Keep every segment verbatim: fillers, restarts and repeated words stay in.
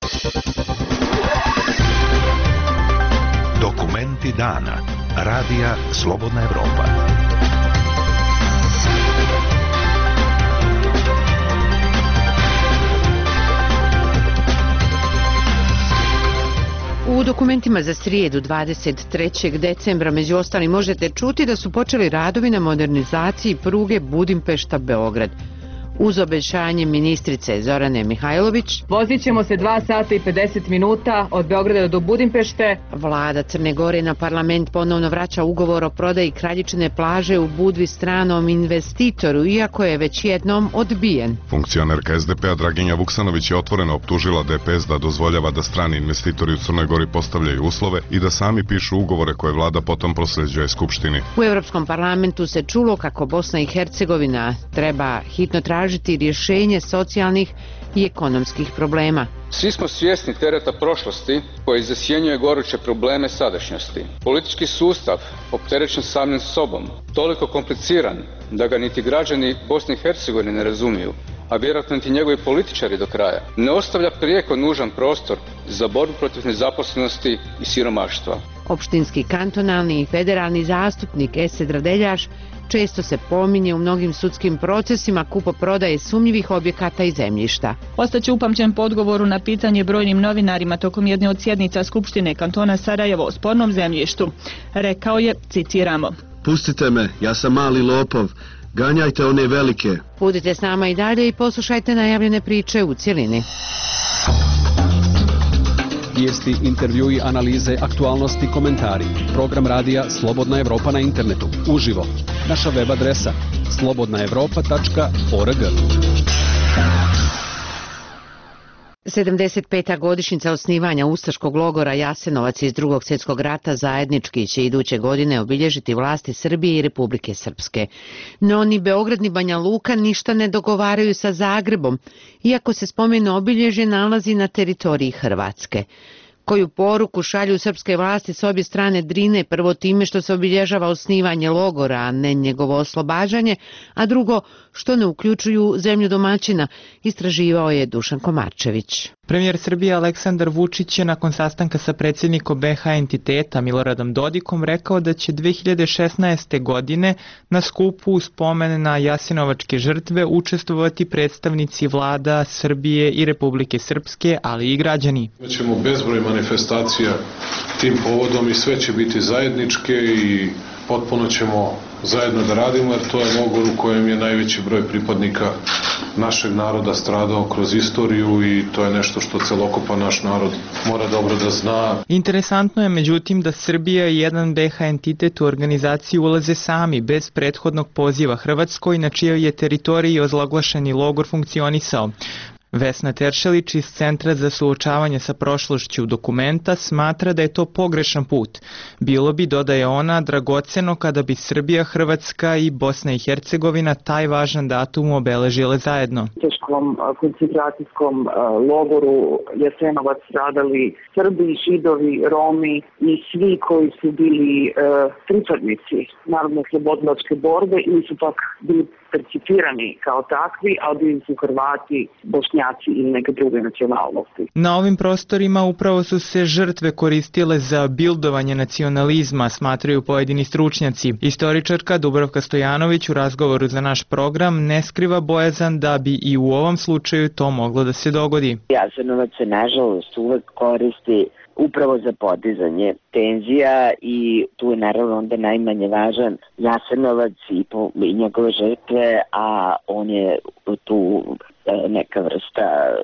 Dokumenti dana. Radija Slobodna Evropa. U dokumentima za srijedu dvadeset trećeg decembra među ostalim možete čuti da su počeli radovi na modernizaciji pruge Budimpešta-Beograd. Uz obećanje ministrice Zorane Mihajlović, vozit ćemo se dva sata i pedeset minuta od Beograda do Budimpešte. Vlada Crne Gore na parlament ponovno vraća ugovor o prodaji Kraljičine plaže u Budvi stranom investitoru, iako je već jednom odbijen. Funkcionerka S D P-a Draginja Vuksanović je otvoreno optužila D P S da dozvoljava da strani investitori u Crnoj Gori postavljaju uslove i da sami pišu ugovore koje vlada potom prosljeđuje Skupštini. U Evropskom parlamentu se čulo kako Bosna i Hercegovina treba hitno tražiti rješenje socijalnih i ekonomskih problema. Svi smo svjesni tereta prošlosti koji zasjenjuje goruće probleme sadašnjosti. Politički sustav, opterećen samim sobom, toliko kompliciran da ga niti građani Bosne i Hercegovine ne razumiju, a vjerojatno niti njegovi političari do kraja, ne ostavlja prijeko nužan prostor za borbu protiv nezaposlenosti i siromaštva. Opštinski, kantonalni i federalni zastupnik Esed Radeljaš često se pominje u mnogim sudskim procesima kupoprodaje sumnjivih objekata i zemljišta. Ostaće upamćen po odgovoru na pitanje brojnim novinarima tokom jedne od sjednica Skupštine kantona Sarajevo o spornom zemljištu. Rekao je, citiramo: "Pustite me, ja sam mali lopov, ganjajte one velike." Budite s nama i dalje i poslušajte najavljene priče u cjelini. Vijesti, intervjui, analize, aktualnosti, komentari. Program radija Slobodna Evropa na internetu. Uživo. Naša web adresa slobodna evropa tačka org. sedamdeset peta godišnjica osnivanja ustaškog logora Jasenovac iz Drugog svjetskog rata zajednički će iduće godine obilježiti vlasti Srbije i Republike Srpske. No ni Beograd ni Banja Luka ništa ne dogovaraju sa Zagrebom, iako se spomen obilježje nalazi na teritoriji Hrvatske. Koju poruku šalju srpske vlasti s obje strane Drine, prvo time što se obilježava osnivanje logora, a ne njegovo oslobađanje, a drugo što ne uključuju zemlju domaćina, istraživao je Dušan Komarčević. Premijer Srbije Aleksandar Vučić je nakon sastanka sa predsjednikom B H entiteta Miloradom Dodikom rekao da će dve hiljade šesnaeste. godine na skupu u spomen na jasenovačke žrtve učestvovati predstavnici vlada Srbije i Republike Srpske, ali i građani. Imaćemo bezbroj manifestacija tim povodom i sve će biti zajedničke i potpuno ćemo zajedno da radimo, jer to je logor u kojem je najveći broj pripadnika našeg naroda stradao kroz istoriju i to je nešto što celokupan naš narod mora dobro da zna. Interesantno je međutim da Srbija i jedan B H entitet u organizaciju ulaze sami, bez prethodnog poziva Hrvatskoj, na čijoj je teritoriji ozloglašeni logor funkcionisao. Vesna Teršelić iz Centra za suočavanje sa prošlošću dokumenta smatra da je to pogrešan put. Bilo bi, dodaje ona, dragoceno kada bi Srbija, Hrvatska i Bosna i Hercegovina taj važan datum obeležile zajedno. U teškom koncentracijskom logoru Jasenovac stradali Srbi, Židovi, Romi i svi koji su bili pripadnici narodno-oslobodilačke borbe ili su pak bili percipirani kao takvi, a bili su Hrvati, Bošnjaci ili neke druge nacionalnosti. Na ovim prostorima upravo su se žrtve koristile za bildovanje nacionalizma, smatraju pojedini stručnjaci. Istoričarka Dubravka Stojanović u razgovoru za naš program ne skriva bojazan da bi i u ovom slučaju to moglo da se dogodi. Jasenovac se nažalost uvek koristi upravo za podizanje tenzija i tu je naravno onda najmanje važan Jasenovac i, po, i njegove žrtve, a on je tu neka vrsta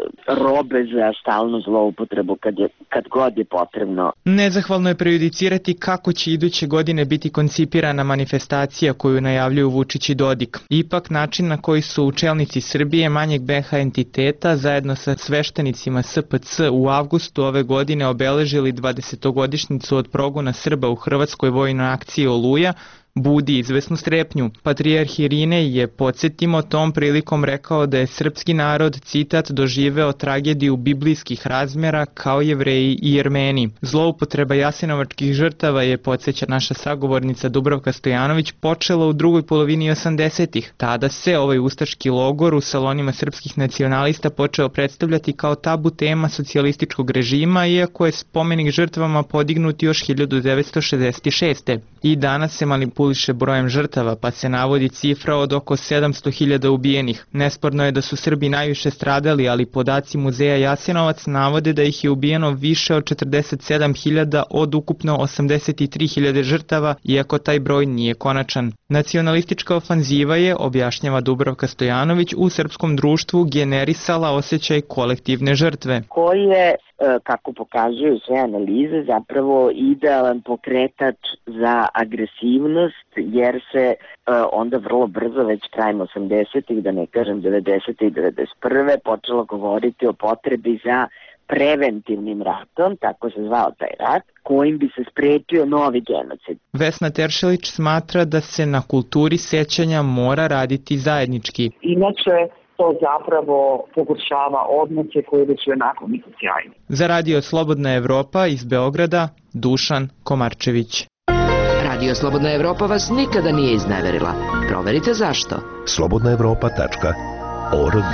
robe za stalnu zloupotrebu kad, je, kad god je potrebno. Nezahvalno je prejudicirati kako će iduće godine biti koncipirana manifestacija koju najavljuju Vučić i Dodik. Ipak način na koji su čelnici Srbije manjeg B H entiteta zajedno sa sveštenicima S P C u avgustu ove godine obeležili dvadesetogodišnjicu od progona Srba u Hrvatskoj vojnoj akciji Oluja, budi izvesnu strepnju. Patrijarh Irinej je, podsjetimo, tom prilikom rekao da je srpski narod, citat, doživeo tragediju biblijskih razmjera kao Jevreji i Jermeni. Zloupotreba jasenovačkih žrtava je, podsjeća naša sagovornica Dubravka Stojanović, počela u drugoj polovini osamdesetih. Tada se ovaj ustaški logor u salonima srpskih nacionalista počeo predstavljati kao tabu tema socijalističkog režima, iako je spomenik žrtvama podignut još hiljadu devetsto šezdeset šeste. I danas se manipuliše brojem žrtava, pa se navodi cifra od oko sedamsto hiljada ubijenih. Nesporno je da su Srbi najviše stradali, ali podaci muzeja Jasenovac navode da ih je ubijeno više od četrdeset sedam hiljada od ukupno osamdeset tri hiljade žrtava, iako taj broj nije konačan. Nacionalistička ofanziva je, objašnjava Dubravka Stojanović, u srpskom društvu generisala osjećaj kolektivne žrtve. Koji je, kako pokazuju sve analize, zapravo idealan pokretač za agresivnost, jer se onda vrlo brzo, već krajem osamdesetih, da ne kažem devedesetih i devedeset prve počelo govoriti o potrebi za preventivnim ratom, tako se zvao taj rat, kojim bi se sprečio novi genocid. Vesna Teršelić smatra da se na kulturi sećanja mora raditi zajednički. Inače, to zapravo pogoršava odnose koje već onako nisu sjajni. Za Radio Slobodna Evropa iz Beograda, Dušan Komarčević. Radio Slobodna Evropa vas nikada nije izneverila. Proverite zašto. slobodna evropa tačka org.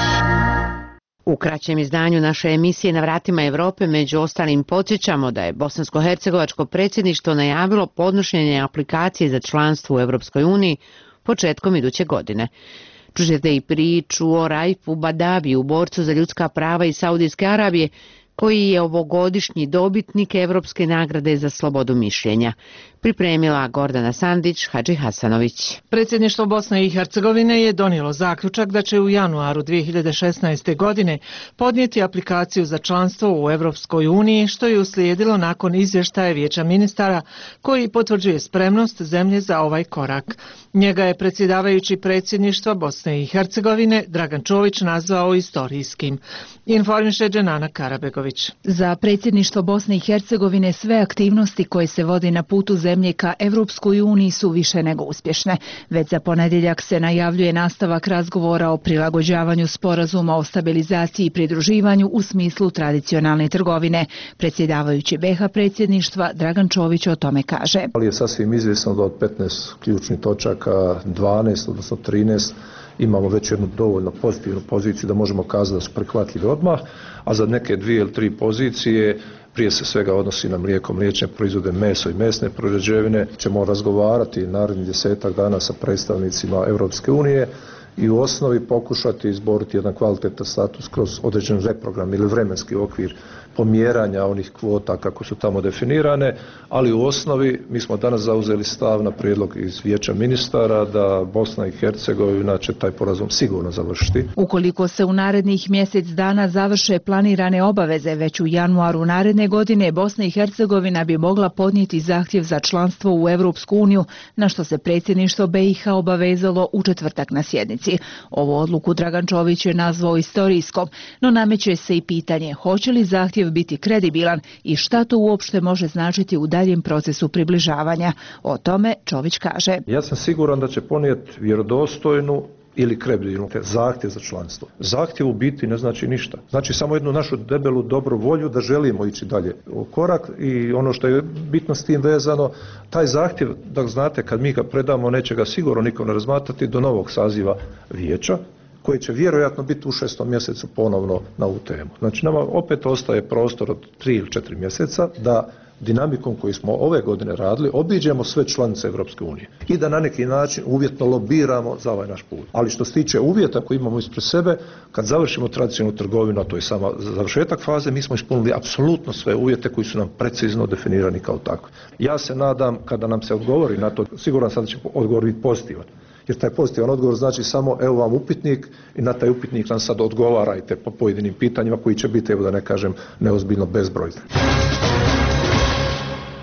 U kraćem izdanju naše emisije Na vratima Evrope među ostalim podsjećamo da je bosansko-hercegovačko predsjedništvo najavilo podnošenje aplikacije za članstvo u Evropskoj uniji početkom iduće godine. Čućete i priču o Raifu Badaviju, borcu za ljudska prava iz Saudijske Arabije, koji je ovogodišnji dobitnik Evropske nagrade za slobodu mišljenja. Pripremila Gordana Sandić, Hadži Hasanović. Predsjedništvo Bosne i Hercegovine je donijelo zaključak da će u januaru dvije hiljade šesnaeste. godine podnijeti aplikaciju za članstvo u Evropskoj uniji, što je uslijedilo nakon izvještaja Vijeća ministara koji potvrđuje spremnost zemlje za ovaj korak. Njega je predsjedavajući predsjedništva Bosne i Hercegovine Dragan Čović nazvao istorijskim. Informiše Dženana Karabegović. Za predsjedništvo Bosne i Hercegovine sve aktivnosti koje se vode na putu zemlje ka Evropskoj uniji su više nego uspješne. Već za ponedjeljak se najavljuje nastavak razgovora o prilagođavanju sporazuma o stabilizaciji i pridruživanju u smislu tradicionalne trgovine. Predsjedavajući B iH predsjedništva Dragan Čović o tome kaže. Ali je sasvim izvjesno da od petnaest ključnih točaka, dvanaest, odnosno trinaest, imamo već jednu dovoljno pozitivnu poziciju da možemo kazati da su prihvatljivi odmah, a za neke dvije ili tri pozicije, prije se svega odnosi na mlijeko, mliječne proizvode, meso i mesne prerađevine, ćemo razgovarati narednih desetak dana sa predstavnicima Europske unije i u osnovi pokušati izboriti jedan kvalitetan status kroz određen reprogram ili vremenski okvir pomjeranja onih kvota kako su tamo definirane, ali u osnovi mi smo danas zauzeli stav na prijedlog iz Vijeća ministara da Bosna i Hercegovina će taj porazum sigurno završiti. Ukoliko se u narednih mjesec dana završe planirane obaveze, već u januaru naredne godine Bosna i Hercegovina bi mogla podnijeti zahtjev za članstvo u Europsku uniju, na što se predsjedništvo B iH obavezalo u četvrtak na sjednici. Ovu odluku Dragan Čović je nazvao istorijskom, no nameće se i pitanje hoće li zahtjev biti kredibilan i šta to uopšte može značiti u daljem procesu približavanja. O tome Čović kaže. Ja sam siguran da će ponijeti vjerodostojnu ili kredibilnu zahtjev za članstvo. Zahtjev u biti ne znači ništa. Znači samo jednu našu debelu dobru volju da želimo ići dalje u korak i ono što je bitno s tim vezano, taj zahtjev, da znate, kad mi ga predamo, neće ga sigurno niko ne razmatrati do novog saziva vijeća, koji će vjerojatno biti u šestom mjesecu ponovno na ovu temu. Znači nama opet ostaje prostor od tri ili četiri mjeseca da dinamikom koju smo ove godine radili obiđemo sve članice Europske unije i da na neki način uvjetno lobiramo za ovaj naš put. Ali što se tiče uvjeta koji imamo ispred sebe, kad završimo tradicionalnu trgovinu, a to je sama završetak faze, mi smo ispunili apsolutno sve uvjete koji su nam precizno definirani kao takvi. Ja se nadam kada nam se odgovori na to, siguran sam da će odgovor biti pozitivan. Jer taj pozitivan odgovor znači samo evo vam upitnik i na taj upitnik nam sad odgovarajte po pojedinim pitanjima koji će biti, evo da ne kažem, neozbiljno bezbrojni.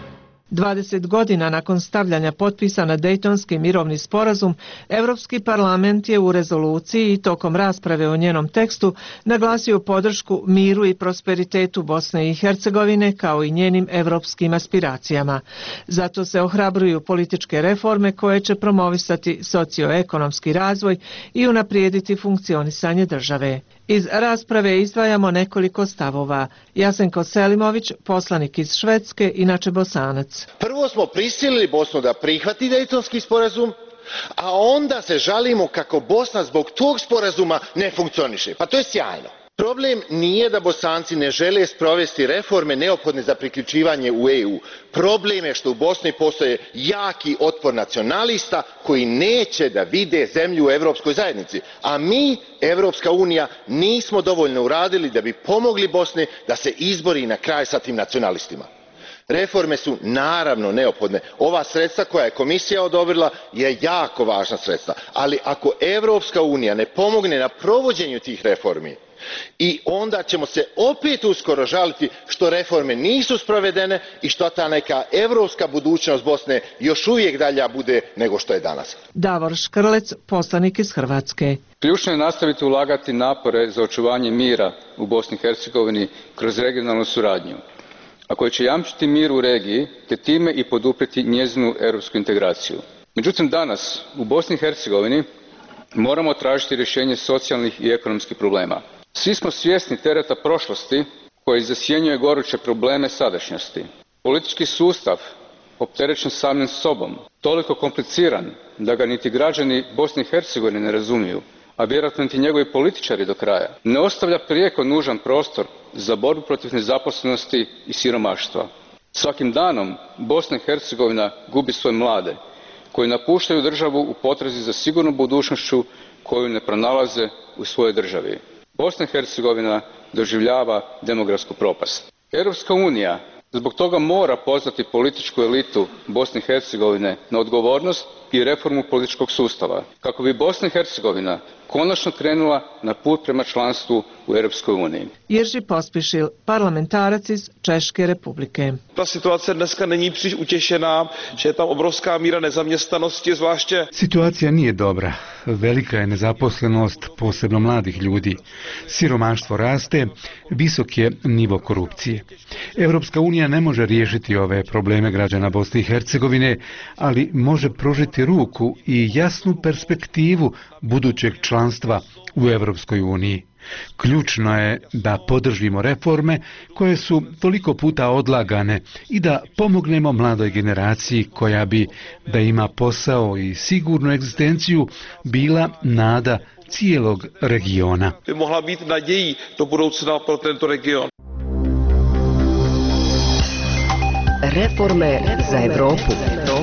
dvadeset godina nakon stavljanja potpisa na Dejtonski mirovni sporazum, Europski parlament je u rezoluciji i tokom rasprave o njenom tekstu naglasio podršku miru i prosperitetu Bosne i Hercegovine kao i njenim europskim aspiracijama. Zato se ohrabruju političke reforme koje će promovisati socioekonomski razvoj i unaprijediti funkcionisanje države. Iz rasprave izdvajamo nekoliko stavova. Jasenko Selimović, poslanik iz Švedske, inače Bosanac. Prvo smo prisilili Bosnu da prihvati Dejtonski sporazum, a onda se žalimo kako Bosna zbog tog sporazuma ne funkcioniše. Pa to je sjajno. Problem nije da Bosanci ne žele sprovesti reforme neophodne za priključivanje u E U. Problem je što u Bosni postoje jaki otpor nacionalista koji neće da vide zemlju u Europskoj zajednici. A mi, Europska unija, nismo dovoljno uradili da bi pomogli Bosni da se izbori na kraj sa tim nacionalistima. Reforme su naravno neophodne. Ova sredstva koja je komisija odobrila je jako važna sredstva. Ali ako Europska unija ne pomogne na provođenju tih reformi, i onda ćemo se opet uskoro žaliti što reforme nisu sprovedene i što ta neka europska budućnost Bosne još uvijek dalja bude nego što je danas. Davor Škrlec, poslanik iz Hrvatske. Ključno je nastaviti ulagati napore za očuvanje mira u Bosni i Hercegovini kroz regionalnu suradnju, a koji će jamčiti mir u regiji te time i poduprijeti njezinu europsku integraciju. Međutim, danas u Bosni i Hercegovini moramo tražiti rješenje socijalnih i ekonomskih problema. Svi smo svjesni tereta prošlosti koji zasjenjuje goruće probleme sadašnjosti. Politički sustav, opterećen samim sobom, toliko kompliciran da ga niti građani Bosne i Hercegovine ne razumiju, a vjerojatno niti njegovi političari do kraja, ne ostavlja prijeko nužan prostor za borbu protiv nezaposlenosti i siromaštva. Svakim danom Bosna i Hercegovina gubi svoje mlade, koji napuštaju državu u potrazi za sigurnom budućnošću koju ne pronalaze u svojoj državi. Bosna i Hercegovina doživljava demografsku propast. Europska unija zbog toga mora pozvati političku elitu Bosne i Hercegovine na odgovornost i reformu političkog sustava, kako bi Bosna i Hercegovina konačno krenula na put prema članstvu u Europskoj uniji. Jerzy Pospišil, parlamentarac iz Češke republike. Ta situace dneska není příliš utěšená, že je tam obrovská míra nezaměstnanosti, zvláště. Situacija nije dobra. Velika je nezaposlenost, posebno mladih ljudi. Siromaštvo raste, visok je nivo korupcije. Europska unija ne može riješiti ove probleme građana Bosne i Hercegovine, ali može pružiti ruku i jasnu perspektivu budućeg članstva u Europskoj uniji. Ključno je da podržimo reforme koje su toliko puta odlagane i da pomognemo mladoj generaciji koja bi, da ima posao i sigurnu egzistenciju, bila nada cijelog regiona. By mohla být nadějí do budoucna pro tento region. Reforme za Evropu.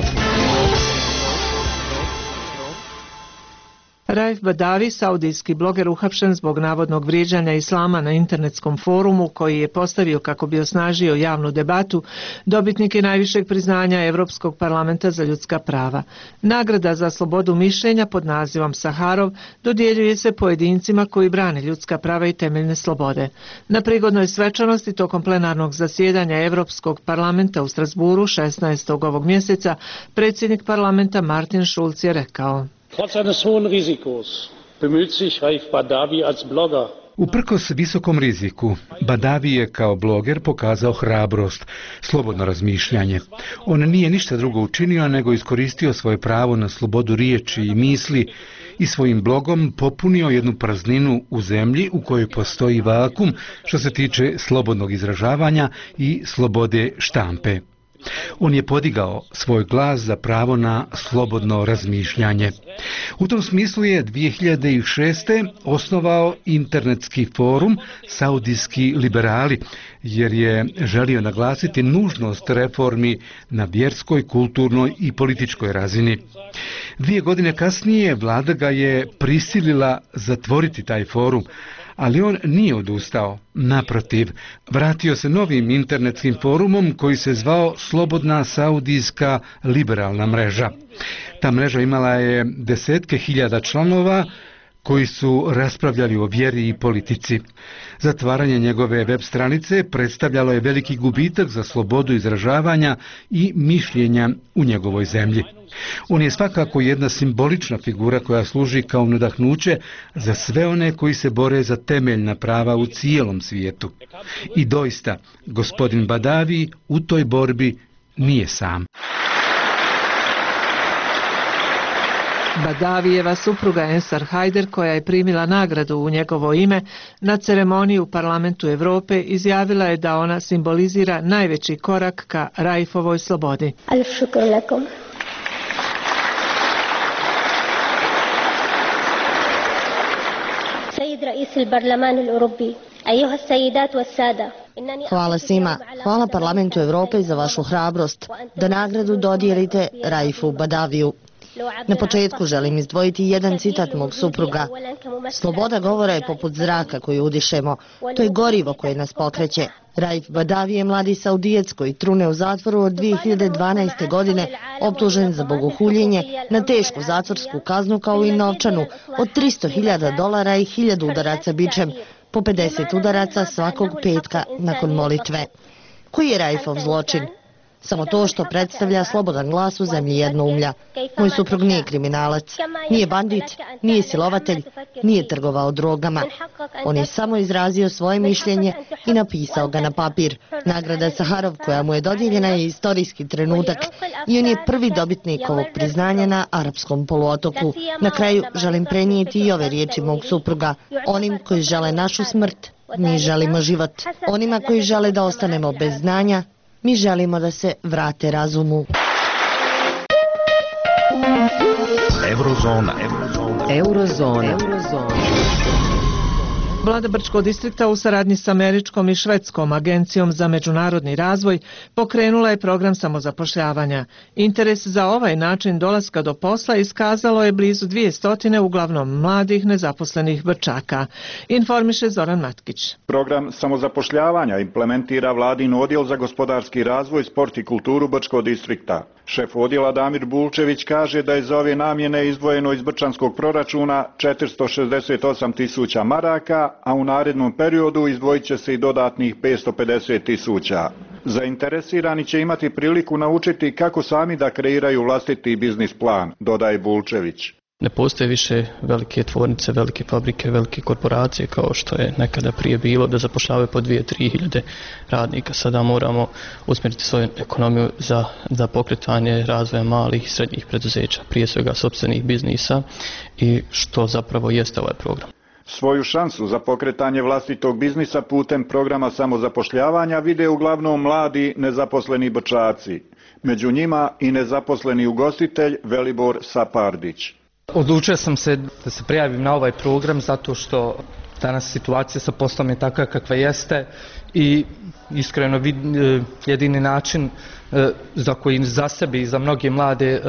Raif Badavi, saudijski bloger uhapšen zbog navodnog vrijeđanja islama na internetskom forumu koji je postavio kako bi osnažio javnu debatu, dobitnik je najvišeg priznanja Europskog parlamenta za ljudska prava. Nagrada za slobodu mišljenja pod nazivom Saharov dodjeljuje se pojedincima koji brane ljudska prava i temeljne slobode. Na prigodnoj svečanosti tokom plenarnog zasjedanja Europskog parlamenta u Strasburu šesnaestog ovog mjeseca predsjednik parlamenta Martin Schulz je rekao: Trotz eines hohen Risikos bemüht sich Raif Badavi als Blogger. Uprkos visokom riziku, Badavi je kao bloger pokazao hrabrost, slobodno razmišljanje. On nije ništa drugo učinio nego iskoristio svoje pravo na slobodu riječi i misli i svojim blogom popunio jednu prazninu u zemlji u kojoj postoji vakum što se tiče slobodnog izražavanja i slobode štampe. On je podigao svoj glas za pravo na slobodno razmišljanje. U tom smislu je dvije hiljade šeste. osnovao internetski forum Saudijski liberali, jer je želio naglasiti nužnost reformi na vjerskoj, kulturnoj i političkoj razini. Dvije godine kasnije vlada ga je prisilila zatvoriti taj forum, ali on nije odustao. Naprotiv, vratio se novim internetskim forumom koji se zvao Slobodna Saudijska liberalna mreža. Ta mreža imala je desetke hiljada članova koji su raspravljali o vjeri i politici. Zatvaranje njegove web stranice predstavljalo je veliki gubitak za slobodu izražavanja i mišljenja u njegovoj zemlji. On je svakako jedna simbolična figura koja služi kao nadahnuće za sve one koji se bore za temeljna prava u cijelom svijetu. I doista, gospodin Badavi u toj borbi nije sam. Badavijeva supruga Ensar Hajder, koja je primila nagradu u njegovo ime, na ceremoniji u Parlamentu Europe izjavila je da ona simbolizira najveći korak ka Raifovoj slobodi. Alif šukr lakum. Sejid rais il-Parlaman il-Europi, ajuha sejidat wa sada. Hvala svima. Hvala Parlamentu Europe za vašu hrabrost da nagradu dodijelite Raifu Badaviju. Na početku želim izdvojiti jedan citat mog supruga. Sloboda govora je poput zraka koju udišemo. To je gorivo koje nas pokreće. Raif Badavi je mladi Saudijec koji trune u zatvoru od dvije hiljade dvanaeste. godine, optužen za bogohuljenje na tešku zatvorsku kaznu kao i novčanu od tristo hiljada dolara i hiljadu udaraca bičem, po pedeset udaraca svakog petka nakon molitve. Koji je Raifov zločin? Samo to što predstavlja slobodan glas u zemlji jednoumlja. Moj suprug nije kriminalac, nije bandit, nije silovatelj, nije trgovao drogama. On je samo izrazio svoje mišljenje i napisao ga na papir. Nagrada Saharov koja mu je dodijeljena je istorijski trenutak i on je prvi dobitnik ovog priznanja na arapskom poluotoku. Na kraju želim prenijeti i ove riječi mog supruga. Onim koji žele našu smrt, mi želimo život. Onima koji žele da ostanemo bez znanja, mi želimo da se vrate razumu. Eurozona. Eurozona. Vlada Brčkog distrikta u saradnji s američkom i švedskom agencijom za međunarodni razvoj pokrenula je program samozapošljavanja. Interes za ovaj način dolaska do posla iskazalo je blizu dvjesto uglavnom mladih nezaposlenih Brčaka. Informiše Zoran Matkić. Program samozapošljavanja implementira vladin odjel za gospodarski razvoj, sport i kulturu Brčkog distrikta. Šef odjela Damir Bulčević kaže da je za ove namjene izdvojeno iz brčanskog proračuna četiristo šezdeset osam tisuća maraka, a u narednom periodu izdvojit će se i dodatnih petsto pedeset tisuća. Zainteresirani će imati priliku naučiti kako sami da kreiraju vlastiti biznis plan, dodaje Bulčević. Ne postoje više velike tvornice, velike fabrike, velike korporacije kao što je nekada prije bilo da zapošljavaju po dvije, tri hiljade radnika. Sada moramo usmjeriti svoju ekonomiju za, za pokretanje razvoja malih i srednjih preduzeća, prije svega sopstvenih biznisa i što zapravo jeste ovaj program. Svoju šansu za pokretanje vlastitog biznisa putem programa samozapošljavanja vide uglavnom mladi nezaposleni Brčaci. Među njima i nezaposleni ugostitelj Velibor Sapardić. Odlučio sam se da se prijavim na ovaj program zato što danas situacija sa poslom je takva kakva jeste i iskreno vid, jedini način za koji za sebe i za mnoge mlade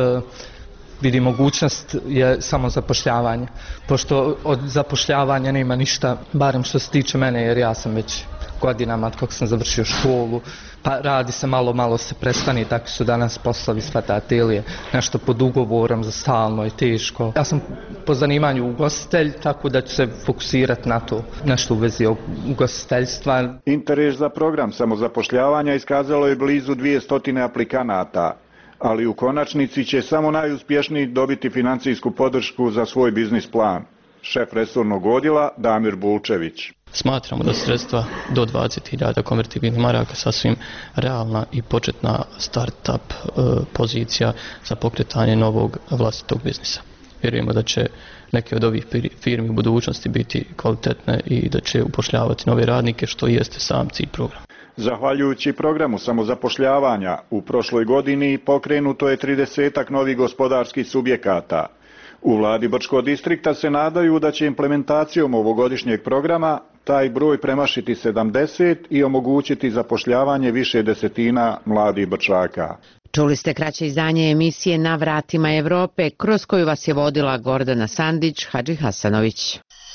vidi mogućnost je samo zapošljavanje. Pošto od zapošljavanja nema ništa, barem što se tiče mene, jer ja sam već godinama kako sam završio školu, pa radi se malo, malo se prestane, tako su danas poslovi shvatatelje, nešto pod ugovorom za stalno je teško. Ja sam po zanimanju ugostitelj, tako da ću se fokusirati na to, nešto u vezi ugostiteljstva. Interes za program samozapošljavanja iskazalo je blizu dvjesto aplikanata, ali u konačnici će samo najuspješniji dobiti financijsku podršku za svoj biznis plan. Šef resornog odjela Damir Bulčević. Smatramo da sredstva do dvadeset hiljada konvertibilnih maraka sasvim realna i početna start-up e, pozicija za pokretanje novog vlastitog biznisa. Vjerujemo da će neke od ovih firmi u budućnosti biti kvalitetne i da će upošljavati nove radnike, što jeste sam cilj programa. Zahvaljujući programu samozapošljavanja, u prošloj godini pokrenuto je tridesetak novih gospodarskih subjekata. U vladi Brčkog distrikta se nadaju da će implementacijom ovogodišnjeg programa taj broj premašiti sedamdeset i omogućiti zapošljavanje više desetina mladih Brčaka. Čuli ste kraće izdanje emisije Na vratima Evrope, kroz koju vas je vodila Gordana Sandić, Hadži Hasanović.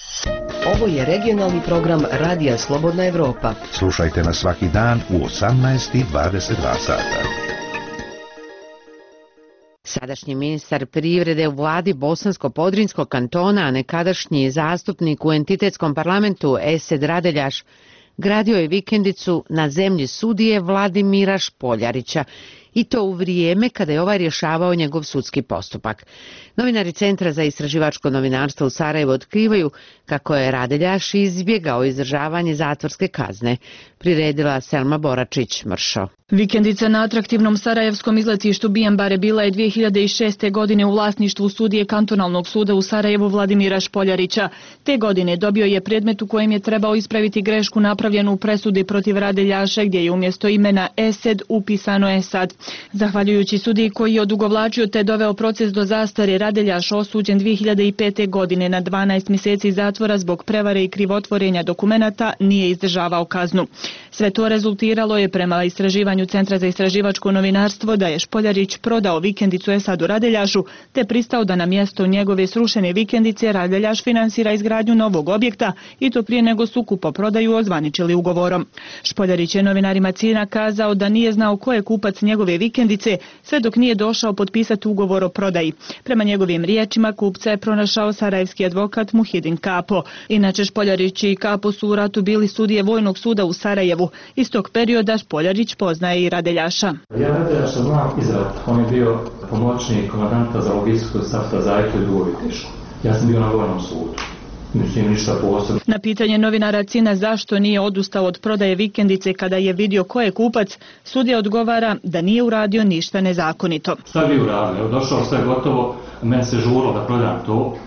Ovo je regionalni program Radija Slobodna Evropa. Slušajte nas svaki dan u osamnaest i dvadeset dva sata. Sadašnji ministar privrede u vladi Bosansko-Podrinjskog kantona, a nekadašnji zastupnik u entitetskom parlamentu Esed Radeljaš, gradio je vikendicu na zemlji sudije Vladimira Špoljarića, i to u vrijeme kada je ovaj rješavao njegov sudski postupak. Novinari Centra za istraživačko novinarstvo u Sarajevu otkrivaju kako je Radeljaš izbjegao izdržavanje zatvorske kazne. Priredila Selma Boračić-Mršo. Vikendica na atraktivnom sarajevskom izletištu Bijambare bila je dvije hiljade šeste. godine u vlasništvu sudije kantonalnog suda u Sarajevu Vladimira Špoljarića. Te godine dobio je predmet u kojem je trebao ispraviti grešku napravljenu u presudi protiv Radeljaša, gdje je umjesto imena Esed upisano Esad. Zahvaljujući sudiji koji je odugovlačio te doveo proces do zastare, Radeljaš osuđen dvije hiljade pete. godine na dvanaest mjeseci zatvora zbog prevare i krivotvorenja dokumenata, nije izdržavao kaznu. Sve to rezultiralo je prema istraživanju Centra za istraživačko novinarstvo da je Špoljarić prodao vikendicu Esadu Radeljašu te pristao da na mjesto njegove srušene vikendice Radeljaš finansira izgradnju novog objekta, i to prije nego su kupoprodaju ozvaničili ugovorom. Špoljarić je novinarima Cina kazao da nije znao ko je kupac njegove vikendice sve dok nije došao potpisati ugovor o prodaji. Prema njegovim riječima kupca je pronašao sarajevski advokat Muhidin Kapo. Inače, Špoljarić i Kapo su u ratu bili sudije Vojnog suda u Sarajevu. Iz tog perioda Špoljarić poznaje i Radeljaša. Ja Radeljaša znam izrad. On je bio pomoćnik komandanta za logistiku Safta Zajtu i Duvovitešku. Ja sam bio na Vojnom sudu. Na pitanje novinara Cina zašto nije odustao od prodaje vikendice kada je vidio ko je kupac, sudija odgovara da nije uradio ništa nezakonito. Šta bi uradio? Evo, došao sve gotovo, meni se žurilo da prodam to.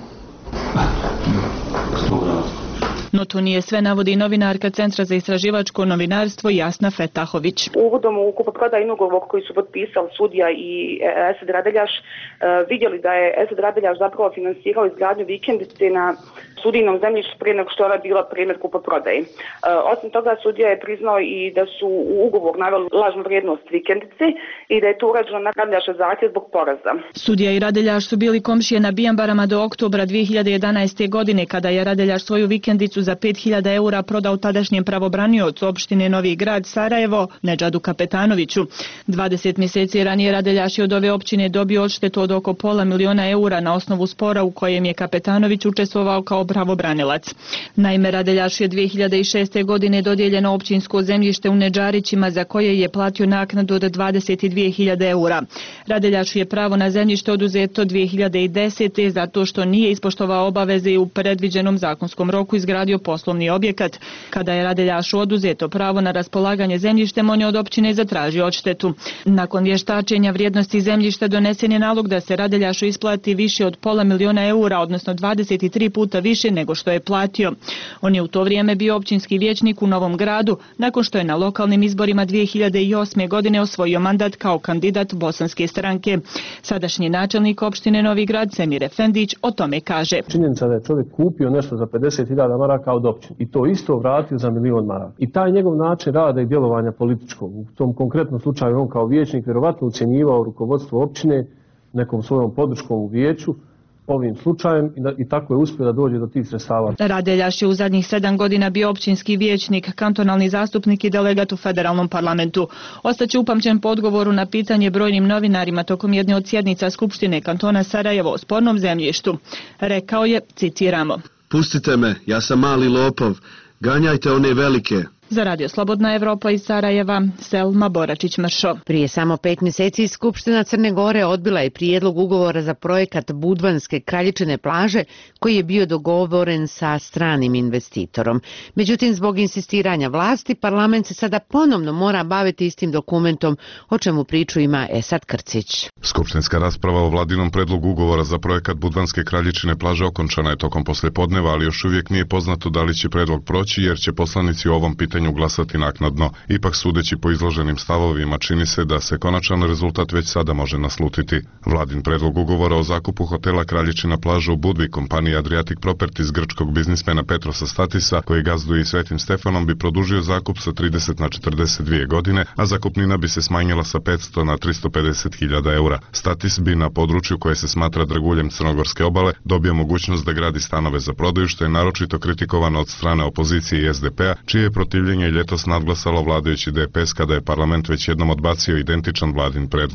No to nije sve, navodi novinarka Centra za istraživačko novinarstvo Jasna Fetahović. Uvodom u kupoprodajni ugovor koji su potpisali sudija i Esed Radeljaš, vidjeli da je Esed Radeljaš zapravo finansirao izgradnju vikendice na sudijnom zemljištu prije nego što je bila predmet kupoprodaje. Osim toga, sudija je priznao i da su u ugovor naveli lažnu vrijednost vikendice i da je to urađeno na Radeljaša zahtjev zbog poraza. Sudija i Radeljaš su bili komšije na Bijambarama do oktobra dvije hiljade jedanaeste. godine kada je Radeljaš svoju vikendicu za pet hiljada eura prodao tadašnjem pravobraniocu opštine Novi Grad Sarajevo Nedžadu Kapetanoviću. dvadeset mjeseci ranije Radeljaš je od ove općine dobio odštetu od oko pola miliona eura na osnovu spora u kojem je Kapetanović učestvovao kao pravobranilac. Naime, Radeljaš je dvije hiljade šeste. godine dodijeljeno općinsko zemljište u Nedžarićima za koje je platio naknadu od dvadeset dvije hiljade eura. Radeljašu je pravo na zemljište oduzeto dvije hiljade desete. zato što nije ispoštovao obaveze i u predviđenom zakonskom roku izgradio poslovni objekat. Kada je Radeljašu oduzeto pravo na raspolaganje zemljištem, on je od općine zatražio odštetu. Nakon vještačenja vrijednosti zemljišta donesen je nalog da se Radeljašu isplati više od pola miliona eura, odnosno dvadeset tri puta više nego što je platio. On je u to vrijeme bio općinski vijećnik u Novom Gradu, nakon što je na lokalnim izborima dvije hiljade osme. godine osvojio mandat kao kandidat bosanske stranke. Sadašnji načelnik opštine Novi Grad Semir Efendić o tome kaže. Činjenica da je čovjek kupio nešto za pedeset hiljada maraka od općine i to isto vratio za milion maraka. I taj njegov način rada i djelovanja političkog, u tom konkretnom slučaju on kao vijećnik vjerovatno ucjenjivao rukovodstvo općine nekom svojom podrškom u vijeću ovim slučajem i, i tako je uspio da dođe do tih sredstava. Radeljaš je u zadnjih sedam godina bio općinski vijećnik, kantonalni zastupnik i delegat u federalnom parlamentu. Ostaće upamćen po odgovoru na pitanje brojnim novinarima tokom jedne od sjednica Skupštine kantona Sarajevo o spornom zemljištu. Rekao je, citiramo: Pustite me, ja sam mali lopov, ganjajte one velike. Za Radio Slobodna Evropa iz Sarajeva, Selma Boračić-Mršo. Prije samo pet mjeseci Skupština Crne Gore odbila je prijedlog ugovora za projekat Budvanske Kraljičine plaže koji je bio dogovoren sa stranim investitorom. Međutim, zbog insistiranja vlasti, parlament se sada ponovno mora baviti istim dokumentom, o čemu priču ima Esad Krcić. Skupštinska rasprava o vladinom predlogu ugovora za projekat Budvanske Kraljičine plaže okončana je tokom poslijepodneva, ali još uvijek nije poznato da li će predlog proći, jer će poslanici o ovom pitanju glasati naknadno. Ipak, sudeći po izloženim stavovima, čini se da se konačan rezultat već sada može naslutiti. Vladin predlog ugovora o zakupu hotela Kraljičina plaža u Budvi kompaniji Adriatic Properties grčkog biznismena Petrosa Statisa, koji gazduje i Svetim Stefanom, bi produžio zakup sa trideset na četrdeset dvije godine, a zakupnina bi se smanjila sa petsto na tristo pedeset hiljada eura. Statis bi na području koje se smatra draguljem Crnogorske obale dobio mogućnost da gradi stanove za prodaju, što je naročito kritikovano od strane opozicije i es de pe a, čije je protiv i ljetos nadglasalo vladajući de pe es kada je parlament već jednom odbacio identičan vladin predlog.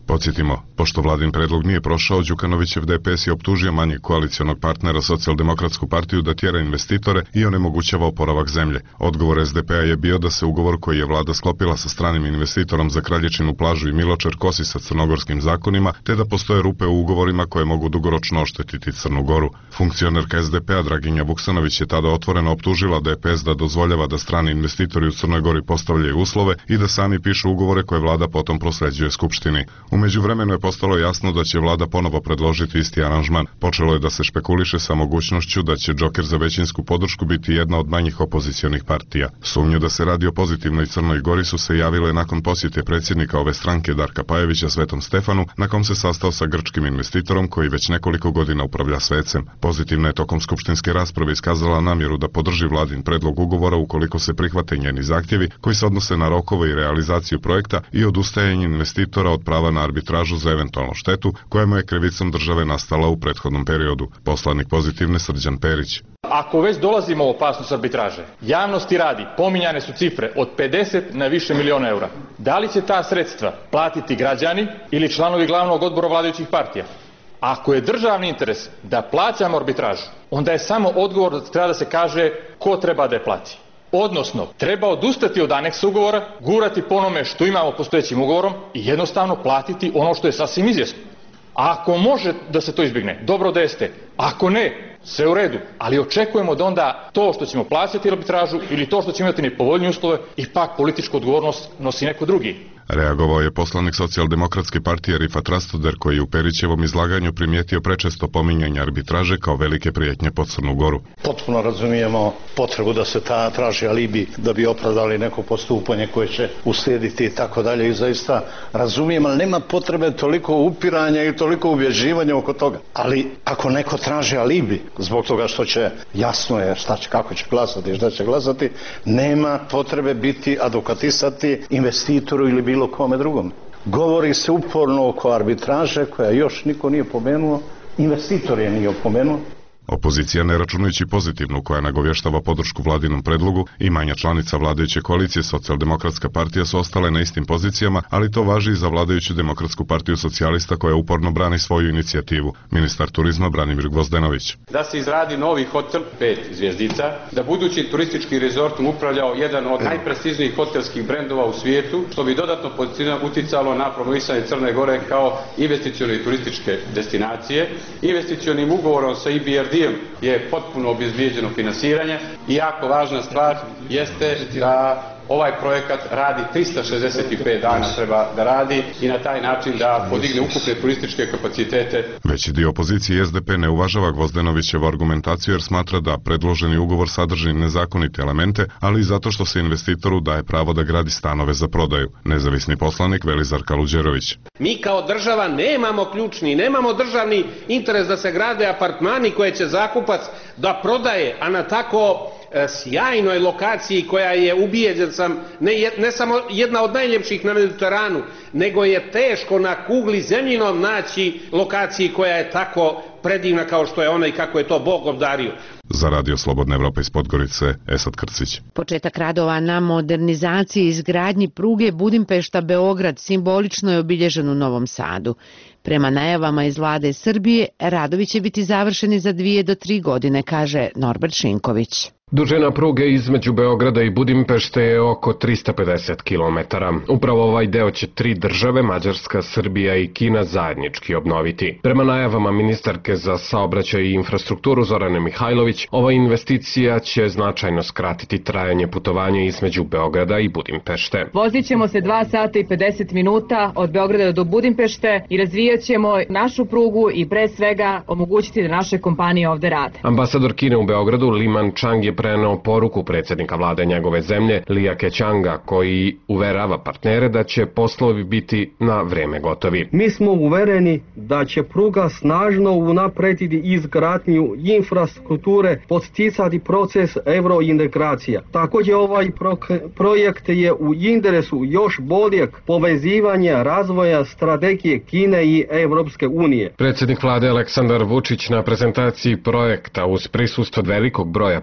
Podsjetimo, pošto vladin predlog nije prošao, Đukanovićev D P S je optužio manjeg koalicionog partnera Socijaldemokratsku partiju da tjera investitore i onemogućava oporavak zemlje. Odgovor S D P-a je bio da se ugovor koji je vlada sklopila sa stranim investitorom za Kraljičinu plažu i Miločar kosi sa crnogorskim zakonima, te da postoje rupe u ugovorima koje mogu dugoročno oštetiti Crnu Goru. Funkcionerka S D P-a Draginja Vuksanović je tada otvoreno optužila D P S da dozvoljava da strani investitori u Crnoj Gori postavljaju uslove i da sami pišu ugovore koje vlada potom prosljeđuje Skupštini. U međuvremenu je postalo jasno da će vlada ponovo predložiti isti aranžman. Počelo je da se špekuliše sa mogućnošću da će Džoker za većinsku podršku biti jedna od manjih opozicionih partija. Sumnje da se radi o pozitivnoj Crnoj Gori su se javile nakon posjete predsjednika ove stranke Darka Pajevića Svetom Stefanu, na kom se sastao sa grčkim investitorom koji već nekoliko godina upravlja Svecem. Pozitivna je tokom skupštinske rasprave iskazala namjeru da podrži vladin predlog ugovora ukoliko se prihvate njeni zahtjevi koji se odnose na rokove i realizaciju projekta i odustajanje investitora od prava na arbitražu za eventualnu štetu kojemu je krivicom države nastala u prethodnom periodu. Poslanik Pozitivne Srđan Perić. Ako već dolazimo u opasnost arbitraže, javnosti radi, pominjane su cifre od pedeset na više miliona eura. Da li će ta sredstva platiti građani ili članovi glavnog odbora vladajućih partija? Ako je državni interes da plaćamo arbitražu, onda je samo odgovor da treba da se kaže ko treba da je plati. Odnosno, treba odustati od aneksa ugovora, gurati po onome što imamo postojećim ugovorom i jednostavno platiti ono što je sasvim izvjesno. A ako može da se to izbjegne, dobro da jeste. Ako ne, sve u redu. Ali očekujemo da onda to što ćemo plaćati arbitražu ili to što ćemo imati nepovoljnije uslove, ipak političku odgovornost nosi neko drugi. Reagovao je poslanik Socijaldemokratske partije Rifat Rastoder koji je u Perićevom izlaganju primijetio prečesto pominjanje arbitraže kao velike prijetnje po Crnu Goru. Potpuno razumijemo potrebu da se ta traži alibi da bi opravdali neko postupanje koje će uslijediti i tako dalje i zaista razumijem, ali nema potrebe toliko upiranja i toliko ubježivanja oko toga. Ali ako neko traži alibi zbog toga što će, jasno je šta će, kako će glasati i šta će glasati, nema potrebe biti advokatisati investitoru ili bilo kome drugom. Govori se uporno oko arbitraže koja još niko nije pomenuo, investitor je nije pomenuo. Opozicija, ne računajući pozitivnu koja nagovještava podršku vladinom predlogu i manja članica vladajuće koalicije Socijaldemokratska partija su ostale na istim pozicijama, ali to važi i za vladajuću Demokratsku partiju socijalista koja uporno brani svoju inicijativu. Ministar turizma Branimir Gvozdenović. Da se izradi novi hotel, pet zvjezdica, da budući turistički rezortom upravljao jedan od najprestižnijih hotelskih brendova u svijetu, što bi dodatno uticalo na promovisanje Crne Gore kao investicione i turističke destinacije. Investicionim ugovorom sa I B R D je potpuno obezbijeđeno finansiranje i jako važna stvar jeste da ovaj projekat radi trista šezdeset pet dana treba da radi i na taj način da podigne ukupne turističke kapacitete. Veći dio opozicije S D P ne uvažava Gvozdenovićevu argumentaciju jer smatra da predloženi ugovor sadrži nezakonite elemente, ali i zato što se investitoru daje pravo da gradi stanove za prodaju. Nezavisni poslanik Velizar Kaluđerović. Mi kao država nemamo ključni, nemamo državni interes da se grade apartmani koje će zakupac da prodaje, a na tako sjajnoj lokaciji koja je, ubijeđen sam, ne, ne samo jedna od najljepših na Mediteranu, nego je teško na kugli zemljinom naći lokaciji koja je tako predivna kao što je ona i kako je to Bog obdario. Za Radio Slobodna Evropa iz Podgorice, Esad Krcić. Početak radova na modernizaciji i izgradnji pruge Budimpešta-Beograd simbolično je obilježen u Novom Sadu. Prema najavama iz vlade Srbije, radovi će biti završeni za dvije do tri godine, kaže Norbert Šinković. Dužina pruge između Beograda i Budimpešte je oko trista pedeset kilometara. Upravo ovaj deo će tri države, Mađarska, Srbija i Kina, zajednički obnoviti. Prema najavama ministarke za saobraćaj i infrastrukturu Zorane Mihajlović, ova investicija će značajno skratiti trajanje putovanja između Beograda i Budimpešte. Vozit ćemo se dva sata i pedeset minuta od Beograda do Budimpešte i razvijat ćemo našu prugu i pre svega omogućiti da naše kompanije ovde rade. Ambasador Kine u Beogradu Liman Chang je preneo poruku predsjednika vlade njegove zemlje Lija Kećanga koji uverava partnere da će poslovi biti na vreme gotovi. Mi smo uvereni da će pruga snažno unaprediti izgradnju infrastrukture, podsticati proces eurointegracija. Također ovaj projekt je u interesu još boljeg povezivanja razvoja strategije Kine i Evropske unije. Predsjednik vlade Aleksandar Vučić na prezentaciji projekta uz prisustvo velikog broja partijskih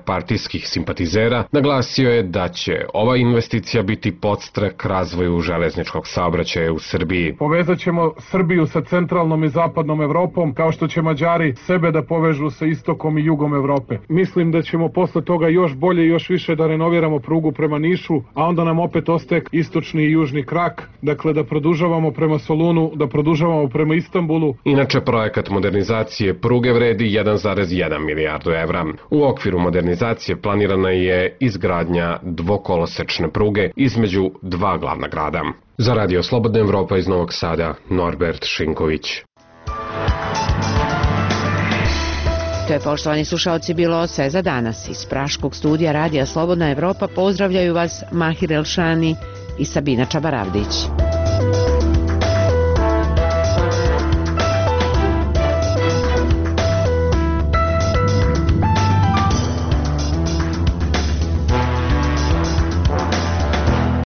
srbijskih simpatizera, naglasio je da će ova investicija biti podstrek razvoju železničkog saobraćaja u Srbiji. Povezat ćemo Srbiju sa centralnom i zapadnom Evropom, kao što će Mađari sebe da povežu sa istokom i jugom Evrope. Mislim da ćemo posle toga još bolje i još više da renoviramo prugu prema Nišu, a onda nam opet ostaje istočni i južni krak, dakle da produžavamo prema Solunu, da produžavamo prema Istanbulu. Inače, projekat modernizacije pruge vredi jedan zarez jedan milijardu evra. U okviru modernizacije planirana je izgradnja dvokolosečne pruge između dva glavna grada. Za Radio Slobodna Evropa iz Novog Sada, Norbert Šinković. To je, poštovani slušaoci, bilo sve za danas. Iz praškog studija Radija Slobodna Evropa pozdravljaju vas Mahir Elšani i Sabina Čabaravdić.